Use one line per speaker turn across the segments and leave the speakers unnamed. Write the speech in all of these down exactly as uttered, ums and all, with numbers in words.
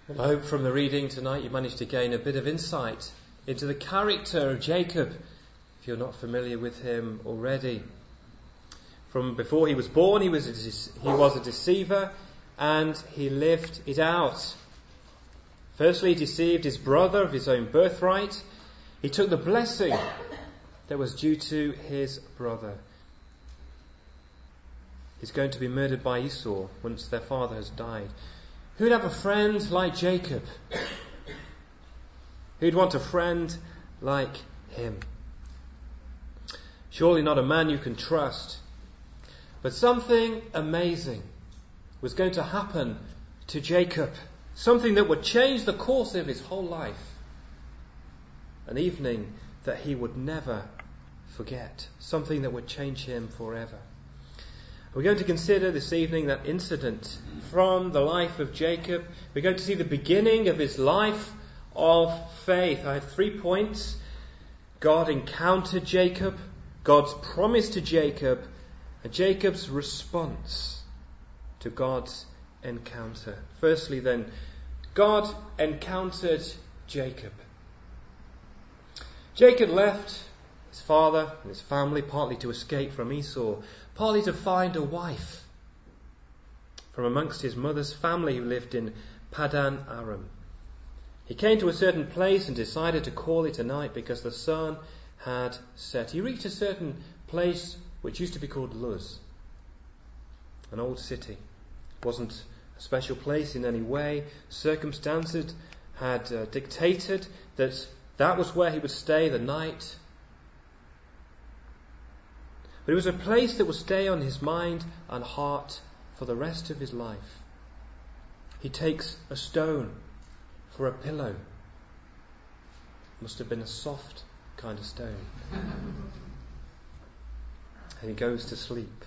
Well, I hope from the reading tonight you managed to gain a bit of insight into the character of Jacob, if you're not familiar with him already. From before he was born, he was a, he was a deceiver, and he lived it out. Firstly, he deceived his brother of his own birthright. He took the blessing that was due to his brother. He's going to be murdered by Esau once their father has died. Who'd have a friend like Jacob? Who'd want a friend like him? Surely not a man you can trust. But something amazing was going to happen to Jacob. Something that would change the course of his whole life. An evening that he would never forget. Something that would change him forever. We're going to consider this evening that incident from the life of Jacob. We're going to see the beginning of his life of faith. I have three points. God encountered Jacob, God's promise to Jacob, and Jacob's response to God's encounter. Firstly then, God encountered Jacob. Jacob left his father and his family partly to escape from Esau, partly to find a wife from amongst his mother's family who lived in Padan Aram. He came to a certain place and decided to call it a night because the sun had set. He reached a certain place which used to be called Luz, an old city. It wasn't a special place in any way. Circumstances had uh, dictated that that was where he would stay the night. But it was a place that would stay on his mind and heart for the rest of his life. He takes a stone for a pillow. Must have been a soft kind of stone. And he goes to sleep.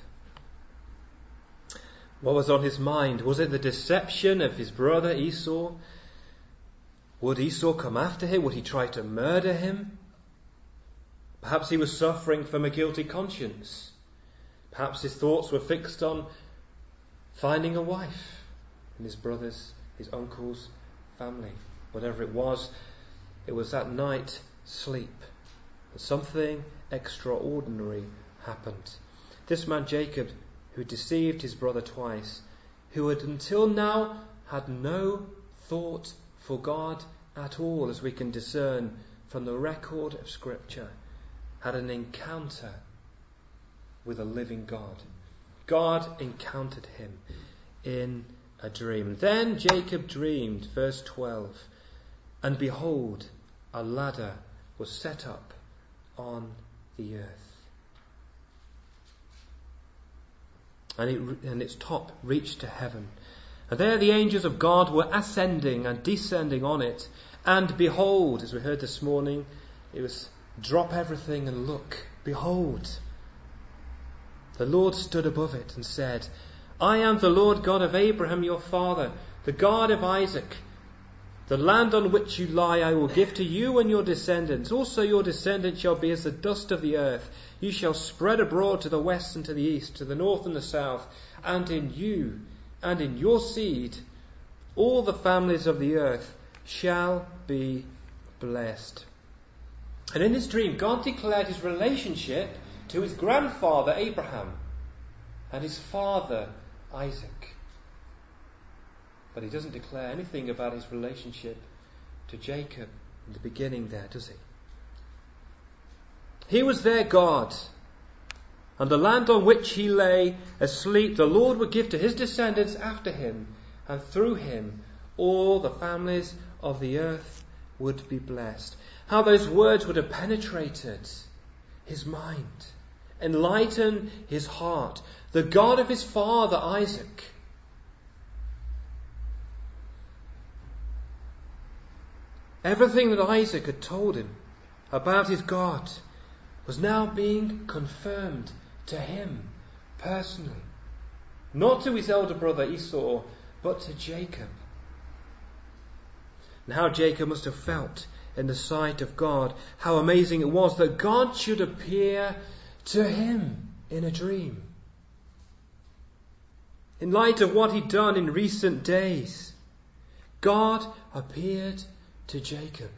What was on his mind? Was it the deception of his brother Esau? Would Esau come after him? Would he try to murder him? Perhaps he was suffering from a guilty conscience. Perhaps his thoughts were fixed on finding a wife in his brother's, his uncle's family. Whatever it was, it was that night sleep. And something extraordinary happened. This man Jacob, who deceived his brother twice, who had until now had no thought for God at all, as we can discern from the record of Scripture, had an encounter with a living God. God encountered him in a dream. Then Jacob dreamed, verse twelve, and behold, a ladder was set up on the earth. And, it, and its top reached to heaven. And there the angels of God were ascending and descending on it. And behold, as we heard this morning, it was drop everything and look. Behold, the Lord stood above it and said, I am the Lord God of Abraham your father, the God of Isaac. The land on which you lie I will give to you and your descendants. Also your descendants shall be as the dust of the earth. You shall spread abroad to the west and to the east, to the north and the south. And in you and in your seed all the families of the earth shall be blessed. And in this dream, God declared his relationship to his grandfather Abraham and his father Isaac. But he doesn't declare anything about his relationship to Jacob in the beginning there, does he? He was their God. And the land on which he lay asleep, the Lord would give to his descendants after him, and through him all the families of the earth would be blessed. How those words would have penetrated his mind, enlightened his heart. The God of his father Isaac, everything that Isaac had told him about his God was now being confirmed to him personally. Not to his elder brother Esau, but to Jacob. And how Jacob must have felt in the sight of God. How amazing it was that God should appear to him in a dream. In light of what he'd done in recent days. God appeared to Jacob.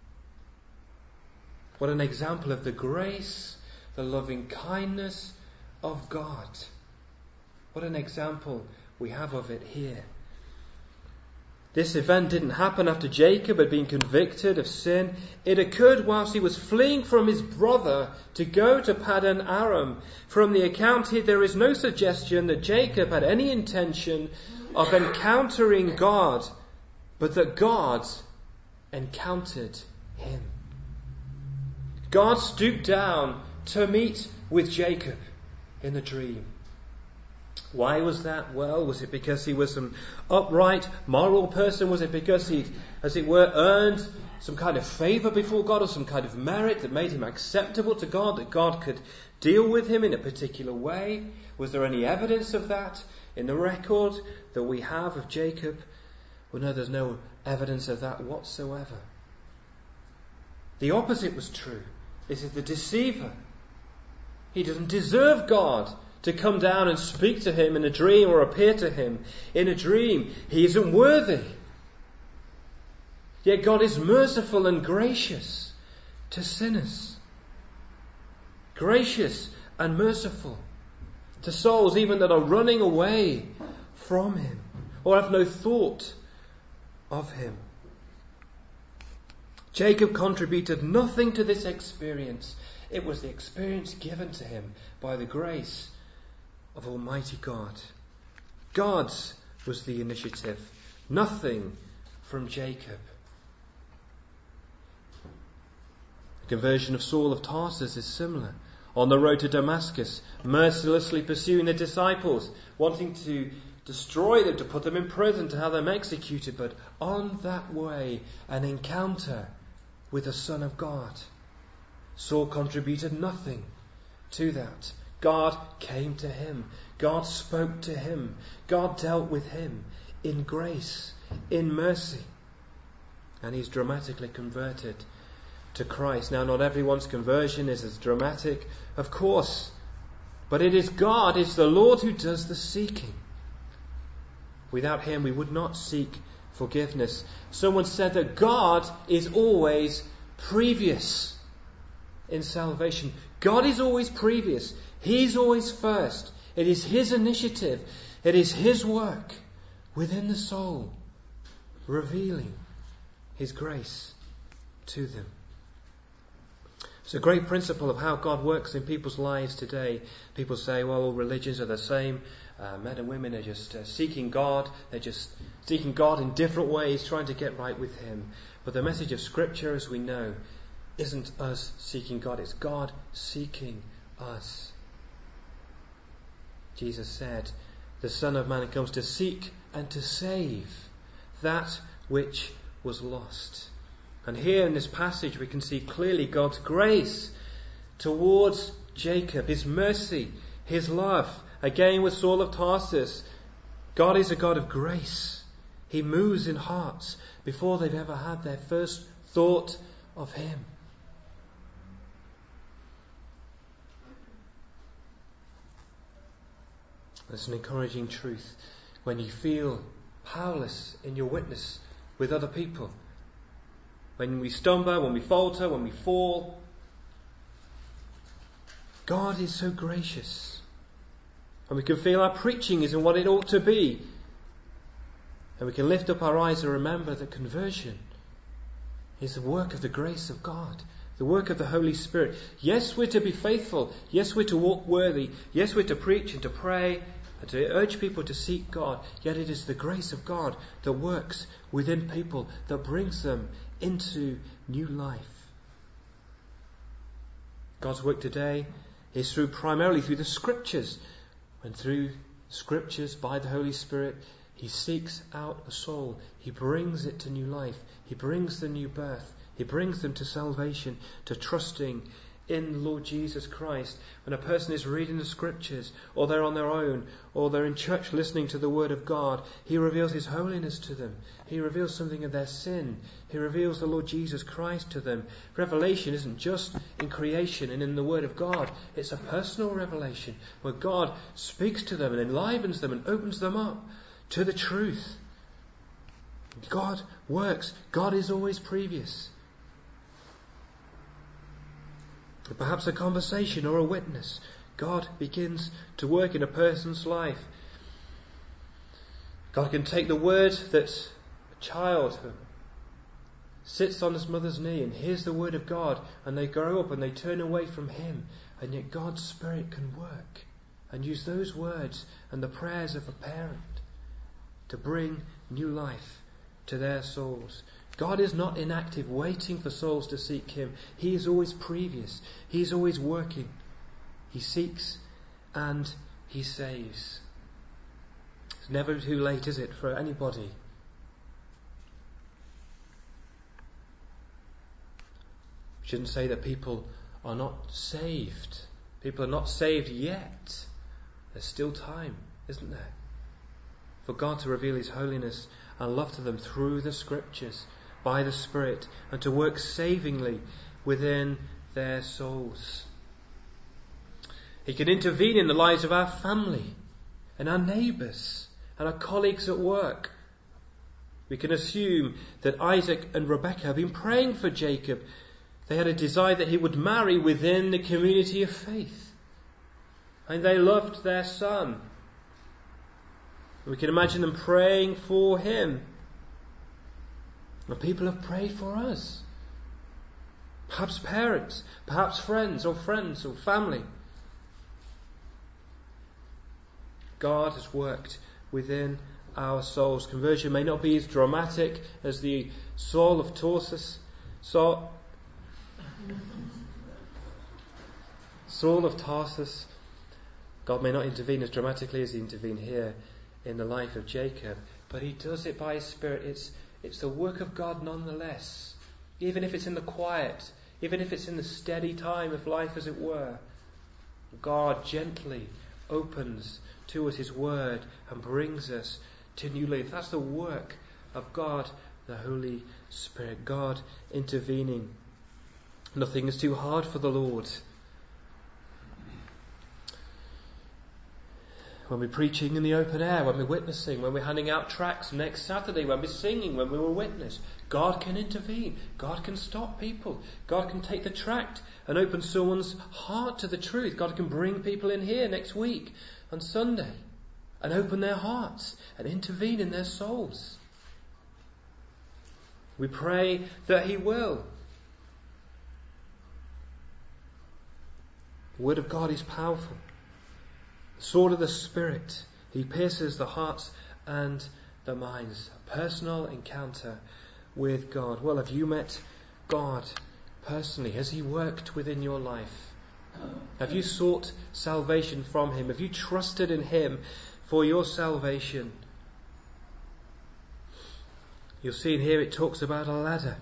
What an example of the grace, the loving kindness of God. What an example we have of it here. This event didn't happen after Jacob had been convicted of sin. It occurred whilst he was fleeing from his brother to go to Paddan Aram. From the account here, there is no suggestion that Jacob had any intention of encountering God, but that God encountered him. God stooped down to meet with Jacob in a dream. Why was that? Well, was it because he was an upright, moral person? Was it because he, as it were, earned some kind of favour before God or some kind of merit that made him acceptable to God, that God could deal with him in a particular way? Was there any evidence of that in the record that we have of Jacob? Well, no, there's no evidence of that whatsoever. The opposite was true. This is the deceiver. He doesn't deserve God to come down and speak to him in a dream or appear to him in a dream. He isn't worthy. Yet God is merciful and gracious to sinners. Gracious and merciful to souls even that are running away from him or have no thought of him. Jacob contributed nothing to this experience. It was the experience given to him by the grace of Almighty God. God's was the initiative, nothing from Jacob. The conversion of Saul of Tarsus is similar. On the road to Damascus, mercilessly pursuing the disciples, wanting to destroy them, to put them in prison, to have them executed. But on that way, an encounter with the Son of God. Saul contributed nothing to that. God came to him. God spoke to him. God dealt with him in grace, in mercy. And he's dramatically converted to Christ. Now, not everyone's conversion is as dramatic, of course. But it is God, it's the Lord who does the seeking. Without him, we would not seek forgiveness. Someone said that God is always previous in salvation. God is always previous. He's always first. It is his initiative. It is his work within the soul, revealing his grace to them. It's a great principle of how God works in people's lives today. People say, well, all religions are the same. Uh, men and women are just uh, seeking God. They're just seeking God in different ways, trying to get right with him. But the message of Scripture, as we know, isn't us seeking God. It's God seeking us. Jesus said, the Son of Man comes to seek and to save that which was lost. And here in this passage we can see clearly God's grace towards Jacob, his mercy, his love. Again with Saul of Tarsus, God is a God of grace. He moves in hearts before they've ever had their first thought of him. That's an encouraging truth when you feel powerless in your witness with other people. When we stumble, when we falter, when we fall. God is so gracious. And we can feel our preaching isn't what it ought to be. And we can lift up our eyes and remember that conversion is the work of the grace of God. The work of the Holy Spirit. Yes, we're to be faithful. Yes, we're to walk worthy. Yes, we're to preach and to pray and to urge people to seek God. Yet it is the grace of God that works within people, that brings them into new life. God's work today is through primarily through the Scriptures. And through Scriptures, by the Holy Spirit, He seeks out a soul. He brings it to new life. He brings the new birth. He brings them to salvation, to trusting in the Lord Jesus Christ. When a person is reading the Scriptures, or they're on their own, or they're in church listening to the Word of God, He reveals His holiness to them. He reveals something of their sin. He reveals the Lord Jesus Christ to them. Revelation isn't just in creation and in the Word of God. It's a personal revelation where God speaks to them and enlivens them and opens them up to the truth. God works. God is always previous. Perhaps a conversation or a witness. God begins to work in a person's life. God can take the word that a child sits on his mother's knee and hears the word of God, and they grow up and they turn away from him, and yet God's Spirit can work and use those words and the prayers of a parent to bring new life to their souls. God is not inactive, waiting for souls to seek him. He is always previous. He is always working. He seeks and he saves. It's never too late, is it, for anybody? We shouldn't say that people are not saved. People are not saved yet. There's still time, isn't there, for God to reveal his holiness and love to them through the Scriptures, by the Spirit, and to work savingly within their souls. He can intervene in the lives of our family and our neighbours and our colleagues at work. We can assume that Isaac and Rebekah have been praying for Jacob. They had a desire that he would marry within the community of faith. And they loved their son. We can imagine them praying for him. And people have prayed for us. Perhaps parents, perhaps friends or friends or family. God has worked within our souls. Conversion may not be as dramatic as the Saul of Tarsus. Saul, Saul of Tarsus. God may not intervene as dramatically as he intervened here in the life of Jacob, but he does it by his Spirit. It's It's the work of God nonetheless. Even if it's in the quiet, even if it's in the steady time of life, as it were, God gently opens to us his word and brings us to new life. That's the work of God, the Holy Spirit. God intervening. Nothing is too hard for the Lord. When we're preaching in the open air, when we're witnessing, when we're handing out tracts next Saturday, when we're singing, when we will witness, God can intervene. God can stop people. God can take the tract and open someone's heart to the truth. God can bring people in here next week on Sunday and open their hearts and intervene in their souls. We pray that he will. The word of God is powerful. Sword of the Spirit. He pierces the hearts and the minds. A personal encounter with God. Well, have you met God personally? Has he worked within your life? Have you sought salvation from him? Have you trusted in him for your salvation? You'll see in here it talks about a ladder.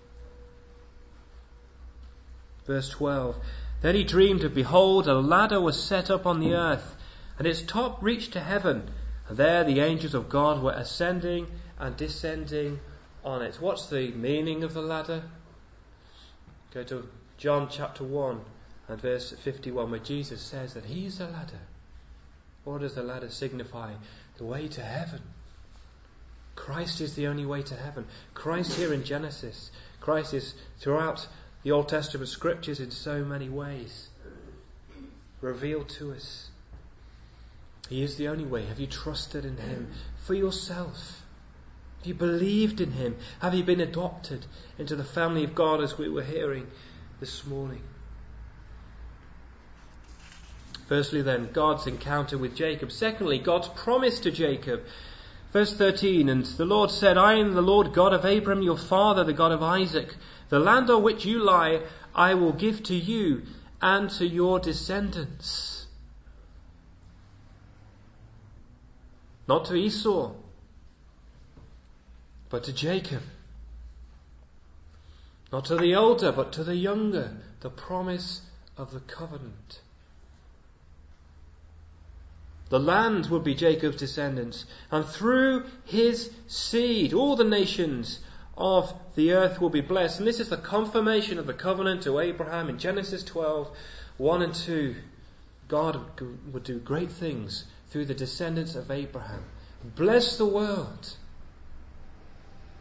Verse twelve. Then he dreamed, and behold, a ladder was set up on the earth, and its top reached to heaven, and there the angels of God were ascending and descending on it. What's the meaning of the ladder? Go to John chapter one and verse fifty-one, where Jesus says that he's the ladder. What does the ladder signify? The way to heaven. Christ is the only way to heaven. Christ here in Genesis. Christ is throughout the Old Testament scriptures in so many ways revealed to us. He is the only way. Have you trusted in him for yourself? Have you believed in him? Have you been adopted into the family of God, as we were hearing this morning? Firstly then, God's encounter with Jacob. Secondly, God's promise to Jacob. Verse thirteen, and the Lord said, I am the Lord God of Abraham your father, the God of Isaac. The land on which you lie I will give to you and to your descendants. Not to Esau, but to Jacob. Not to the older, but to the younger. The promise of the covenant. The land would be Jacob's descendants, and through his seed all the nations of the earth will be blessed. And this is the confirmation of the covenant to Abraham in Genesis twelve, one and two. God would do great things through the descendants of Abraham. Bless the world.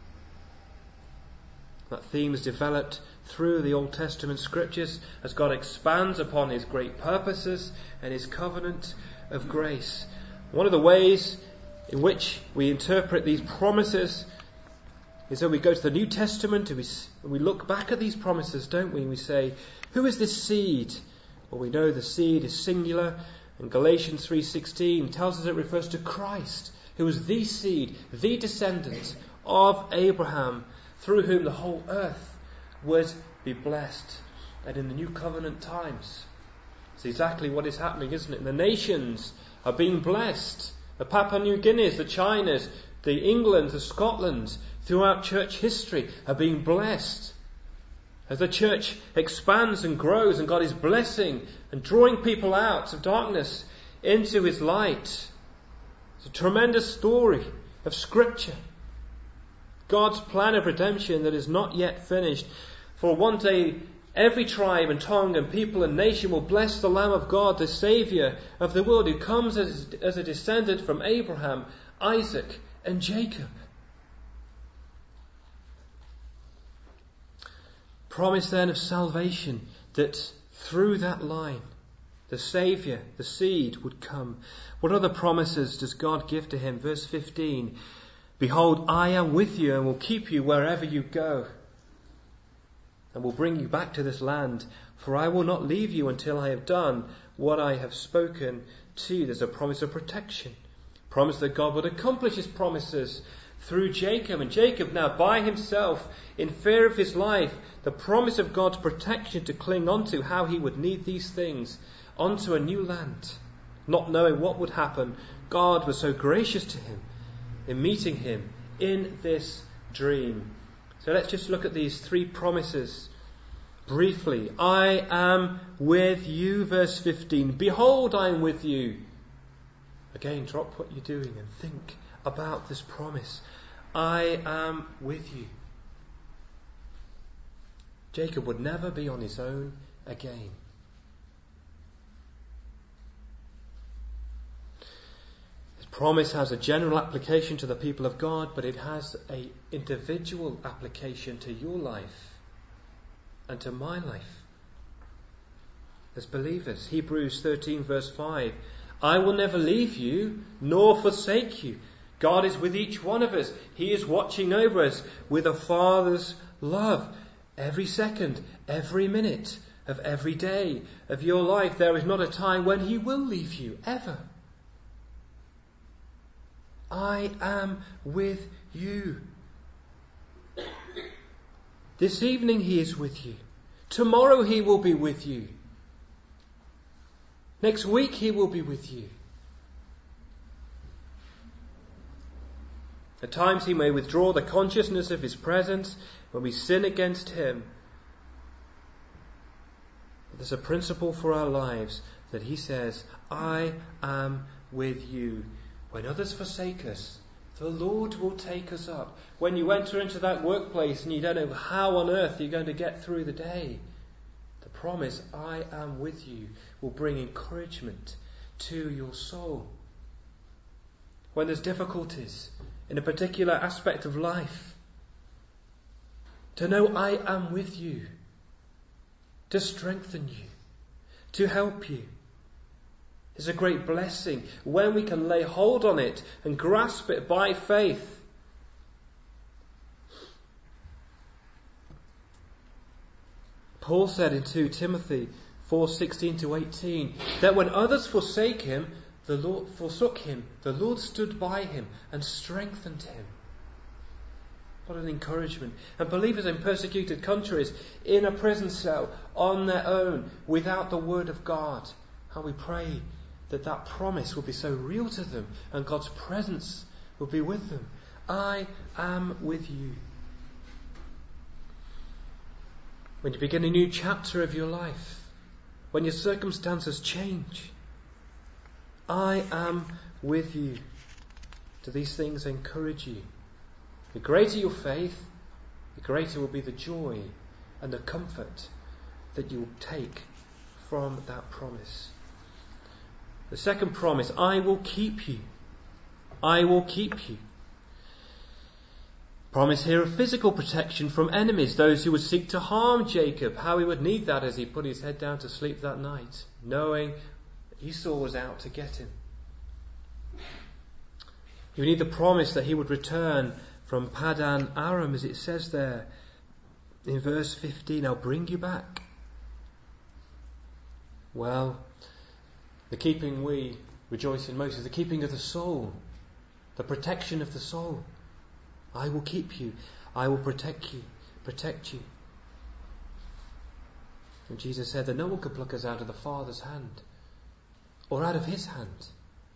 That theme is developed through the Old Testament scriptures as God expands upon his great purposes and his covenant of grace. One of the ways in which we interpret these promises is that we go to the New Testament and we, and we look back at these promises, don't we? And we say, who is this seed? Well, we know the seed is singular, and Galatians three sixteen tells us it refers to Christ, who is the seed, the descendant of Abraham, through whom the whole earth would be blessed. And in the New Covenant times, it's exactly what is happening, isn't it? The nations are being blessed. The Papua New Guineas, the Chinas, the England, the Scotland, throughout church history are being blessed. As the church expands and grows and God is blessing and drawing people out of darkness into his light. It's a tremendous story of Scripture. God's plan of redemption that is not yet finished. For one day every tribe and tongue and people and nation will bless the Lamb of God, the Saviour of the world, who comes as, as a descendant from Abraham, Isaac and Jacob. Promise then of salvation, that through that line the Saviour, the seed, would come. What other promises does God give to him? Verse fifteen, behold, I am with you and will keep you wherever you go, and will bring you back to this land, for I will not leave you until I have done what I have spoken to you. There's a promise of protection. Promise that God would accomplish his promises through Jacob. And Jacob now by himself, in fear of his life, the promise of God's protection to cling onto, how he would need these things, onto a new land. Not knowing what would happen, God was so gracious to him in meeting him in this dream. So let's just look at these three promises briefly. I am with you, verse fifteen. Behold, I am with you. Again, drop what you're doing and think about this promise. I am with you. Jacob would never be on his own again. His promise has a general application to the people of God, but it has an individual application to your life and to my life as believers. Hebrews thirteen verse five. I will never leave you nor forsake you. God is with each one of us. He is watching over us with a father's love. Every second, every minute of every day of your life, there is not a time when he will leave you, ever. I am with you. This evening he is with you. Tomorrow he will be with you. Next week he will be with you. At times he may withdraw the consciousness of his presence when we sin against him. But there's a principle for our lives that he says, I am with you. When others forsake us, the Lord will take us up. When you enter into that workplace and you don't know how on earth you're going to get through the day, the promise, I am with you, will bring encouragement to your soul. When there's difficulties in a particular aspect of life, to know I am with you, to strengthen you, to help you, is a great blessing when we can lay hold on it and grasp it by faith. Paul said in Second Timothy four sixteen to eighteen that when others forsake him, the Lord forsook him, the Lord stood by him and strengthened him. What an encouragement. And believers in persecuted countries, in a prison cell, on their own, without the word of God, how we pray that that promise will be so real to them and God's presence will be with them. I am with you. When you begin a new chapter of your life, when your circumstances change, I am with you. Do these things encourage you? The greater your faith, the greater will be the joy and the comfort that you will take from that promise. The second promise, I will keep you. I will keep you. Promise here of physical protection from enemies, those who would seek to harm Jacob. How he would need that as he put his head down to sleep that night, knowing Esau was out to get him. He would need the promise that he would return from Padan Aram, as it says there in verse fifteen, I'll bring you back. Well, the keeping we rejoice in most is the keeping of the soul, the protection of the soul. I will keep you. I will protect you. Protect you. And Jesus said that no one could pluck us out of the Father's hand or out of his hand.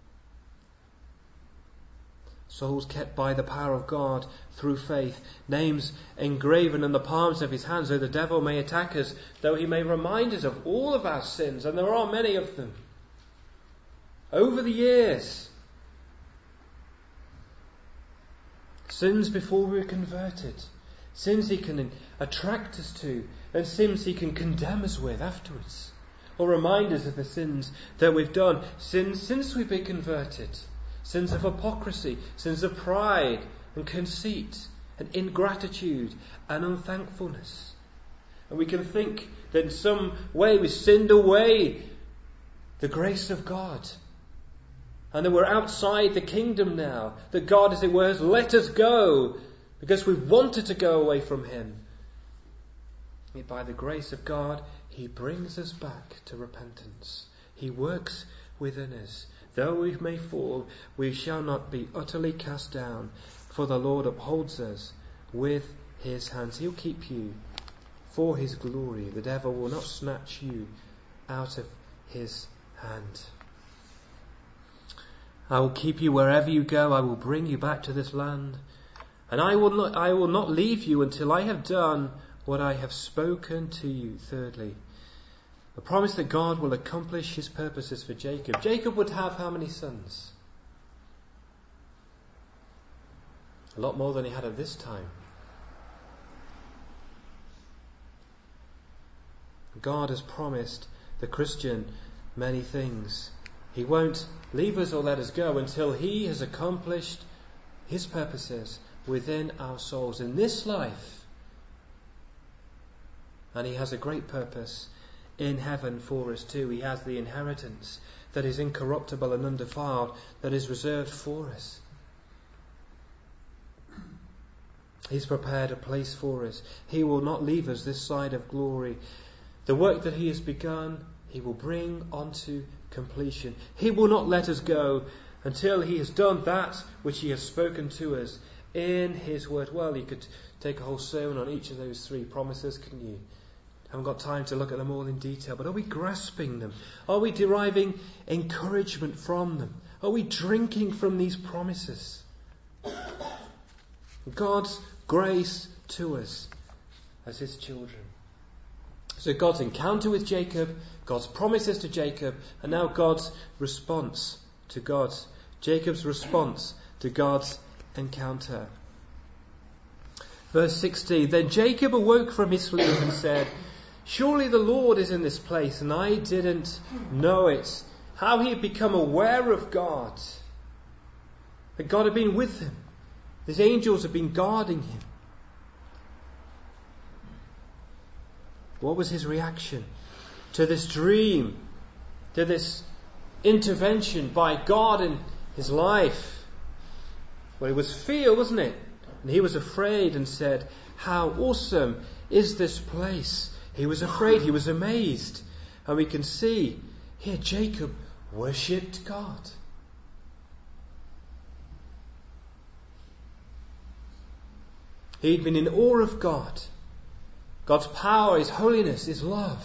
Souls kept by the power of God through faith. Names engraven on the palms of his hands, though the devil may attack us, though he may remind us of all of our sins, and there are many of them. Over the years, sins before we were converted, sins he can attract us to, and sins he can condemn us with afterwards, or remind us of the sins that we've done, sins since we've been converted, sins of hypocrisy, sins of pride and conceit and ingratitude and unthankfulness. And we can think that in some way we sinned away the grace of God, and that we're outside the kingdom now, that God, as it were, has let us go because we've wanted to go away from him. Yet by the grace of God, he brings us back to repentance. He works within us. Though we may fall, we shall not be utterly cast down, for the Lord upholds us with his hands. He'll keep you for his glory. The devil will not snatch you out of his hand. I will keep you wherever you go. I will bring you back to this land. And I will not, I will not leave you until I have done what I have spoken to you. Thirdly, the promise that God will accomplish his purposes for Jacob. Jacob would have how many sons? A lot more than he had at this time. God has promised the Christian many things. He won't leave us or let us go until he has accomplished his purposes within our souls in this life. And he has a great purpose in heaven for us too. He has the inheritance that is incorruptible and undefiled, that is reserved for us. He's prepared a place for us. He will not leave us this side of glory. The work that he has begun, he will bring onto completion. He will not let us go until he has done that which he has spoken to us in his word. Well, you could take a whole sermon on each of those three promises, couldn't you? Haven't got time to look at them all in detail, but are we grasping them? Are we deriving encouragement from them? Are we drinking from these promises? God's grace to us as his children. So God's encounter with Jacob, God's promises to Jacob, and now God's response to God's, Jacob's response to God's encounter. Verse sixteen, then Jacob awoke from his sleep and said, surely the Lord is in this place, and I didn't know it. How he had become aware of God. That God had been with him. His angels had been guarding him. What was his reaction to this dream, to this intervention by God in his life? Well, it was fear, wasn't it? And he was afraid and said, how awesome is this place? He was afraid, he was amazed. And we can see here Jacob worshipped God. He'd been in awe of God. God's power, his holiness, his love.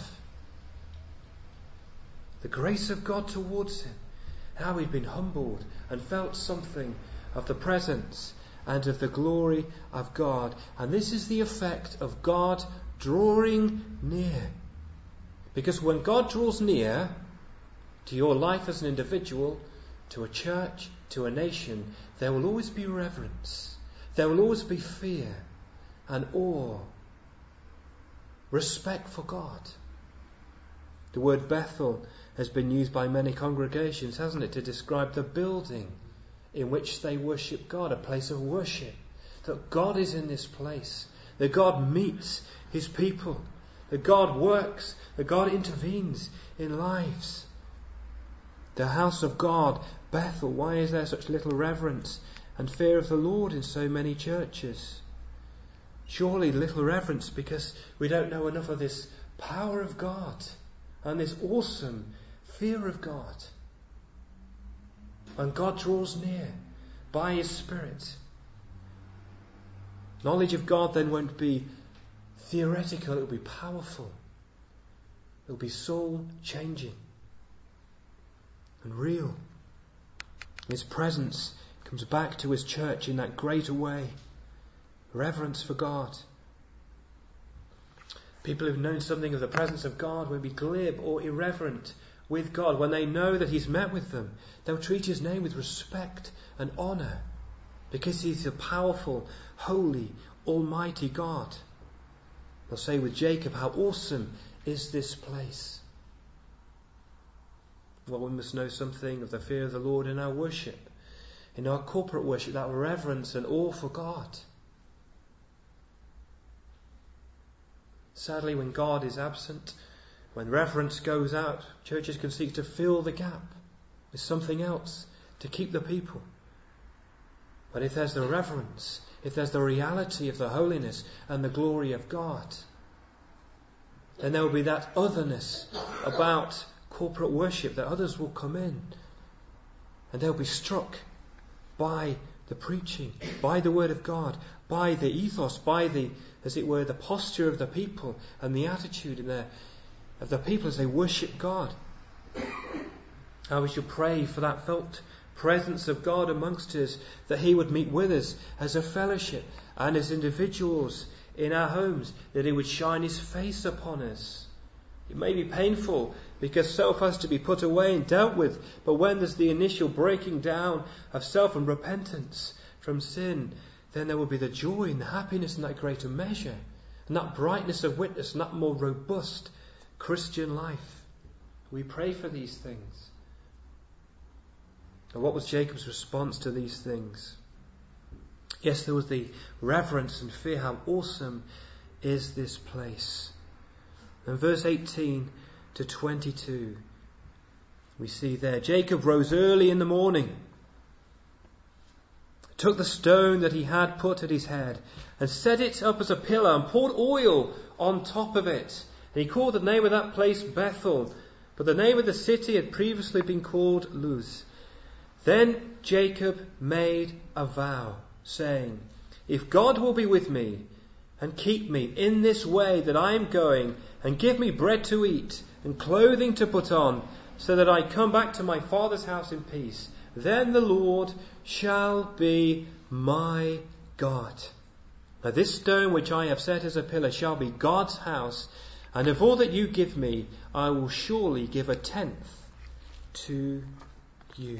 The grace of God towards him. How he'd been humbled and felt something of the presence and of the glory of God. And this is the effect of God drawing near. Because when God draws near to your life as an individual, to a church, to a nation, there will always be reverence. There will always be fear and awe. Respect for God. The word Bethel has been used by many congregations, hasn't it, to describe the building in which they worship God, a place of worship. that God is in this place, that God meets his people, that God works, that God intervenes in lives. The house of God, Bethel, why is there such little reverence and fear of the Lord in so many churches? Surely little reverence because we don't know enough of this power of God and this awesome fear of God. And God draws near by his Spirit. Knowledge of God then won't be theoretical, it will be powerful. It will be soul changing and real. His presence comes back to his church in that greater way. Reverence for God. People who've known something of the presence of God will be glib or irreverent with God. When they know that he's met with them, they'll treat his name with respect and honour because he's a powerful, holy, almighty God. They'll say with Jacob, how awesome is this place. Well, we must know something of the fear of the Lord in our worship, in our corporate worship, that reverence and awe for God. Sadly, when God is absent, when reverence goes out, churches can seek to fill the gap with something else to keep the people. But if there's the reverence, if there's the reality of the holiness and the glory of God, then there will be that otherness about corporate worship, that others will come in and they'll be struck by the preaching, by the word of God, by the ethos, by the, as it were, the posture of the people and the attitude in their, of the people as they worship God. How we should pray for that felt presence of God amongst us, that he would meet with us as a fellowship and as individuals in our homes, that he would shine his face upon us. It may be painful because self has to be put away and dealt with, but when there's the initial breaking down of self and repentance from sin, then there will be the joy and the happiness in that greater measure, and that brightness of witness and that more robust Christian life. We pray for these things. And what was Jacob's response to these things? Yes, there was the reverence and fear. How awesome is this place. And verse eighteen to twenty-two, we see there, Jacob rose early in the morning, took the stone that he had put at his head, and set it up as a pillar, and poured oil on top of it. And he called the name of that place Bethel, but the name of the city had previously been called Luz. Then Jacob made a vow, saying, if God will be with me, and keep me in this way that I am going, and give me bread to eat, and clothing to put on, so that I come back to my father's house in peace, then the Lord shall be my God. Now this stone which I have set as a pillar shall be God's house, and of all that you give me, I will surely give a tenth to you.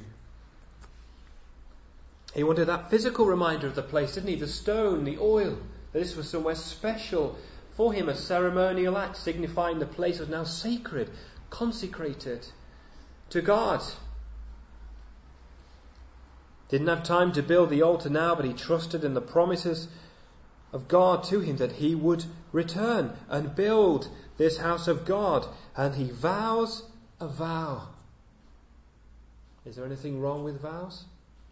He wanted that physical reminder of the place, didn't he? The stone, the oil. That this was somewhere special for him, a ceremonial act signifying the place was now sacred, consecrated to God. Didn't have time to build the altar now, but he trusted in the promises of God to him that he would return and build this house of God. And he vows a vow. Is there anything wrong with vows?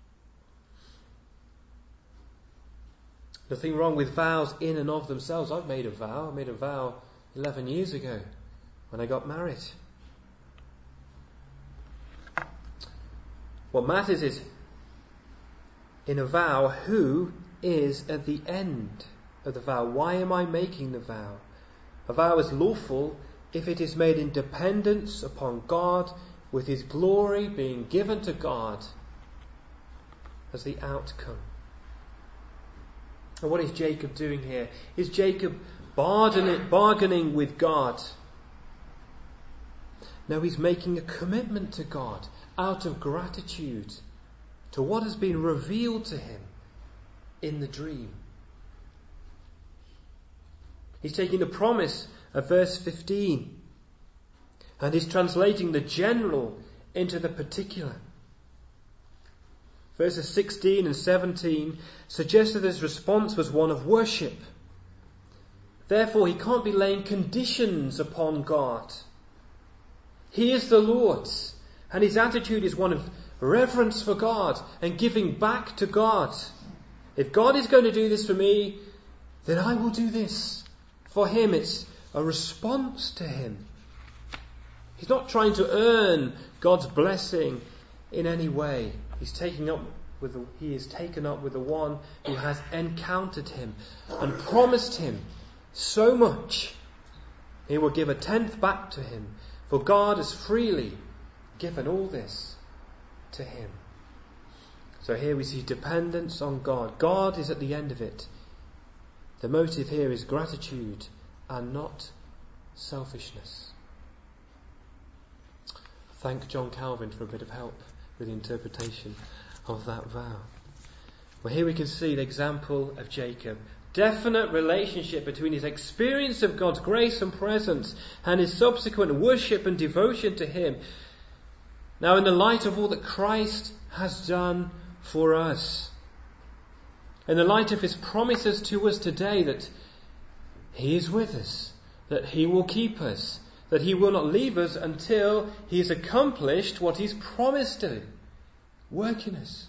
Nothing wrong with vows in and of themselves. I've made a vow. I made a vow eleven years ago when I got married. What matters is, in a vow, who is at the end of the vow? Why am I making the vow? A vow is lawful if it is made in dependence upon God, with his glory being given to God as the outcome. And what is Jacob doing here? Is Jacob bargaining, bargaining with God? No, he's making a commitment to God out of gratitude to what has been revealed to him in the dream. He's taking the promise of verse fifteen and he's translating the general into the particular. verses sixteen and seventeen, suggest that his response was one of worship. Therefore, he can't be laying conditions upon God. He is the Lord's, and his attitude is one of reverence for God and giving back to God. If God is going to do this for me, then I will do this for him. It's a response to him. He's not trying to earn God's blessing in any way. He's taking up with the, he is taken up with the one who has encountered him and promised him so much. He will give a tenth back to him, for God has freely given all this to him. So here we see dependence on God. God is at the end of it. The motive here is gratitude and not selfishness. Thank John Calvin for a bit of help with the interpretation of that vow. Well, here we can see the example of Jacob. Definite relationship between his experience of God's grace and presence and his subsequent worship and devotion to him. Now, in the light of all that Christ has done for us, in the light of his promises to us today that he is with us, that he will keep us, that he will not leave us until he has accomplished what he's promised to work in us.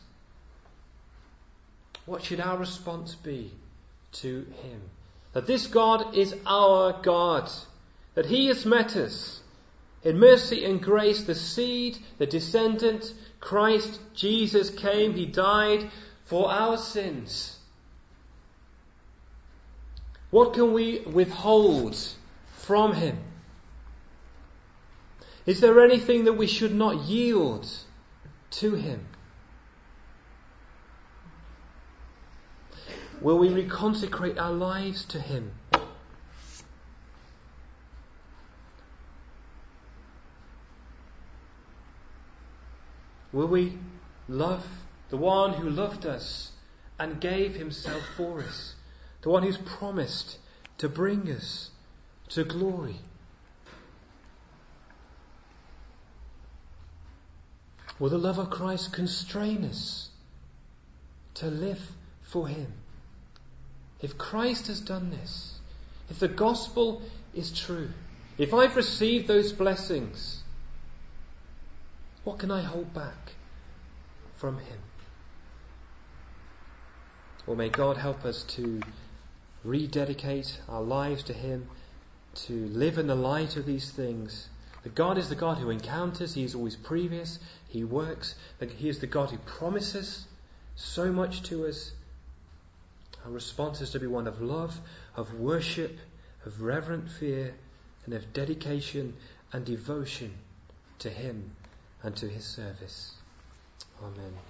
What should our response be to him? That this God is our God, that he has met us in mercy and grace, the seed, the descendant, Christ Jesus came, he died for our sins. What can we withhold from him? Is there anything that we should not yield to him? Will we reconsecrate our lives to him? Will we love the one who loved us and gave himself for us? The one who's promised to bring us to glory? Will the love of Christ constrain us to live for him? If Christ has done this, if the gospel is true, if I've received those blessings, what can I hold back from him? Well, may God help us to rededicate our lives to him, to live in the light of these things. That God is the God who encounters, he is always previous, he works, that he is the God who promises so much to us. Our response is to be one of love, of worship, of reverent fear, and of dedication and devotion to him and to his service. Amen.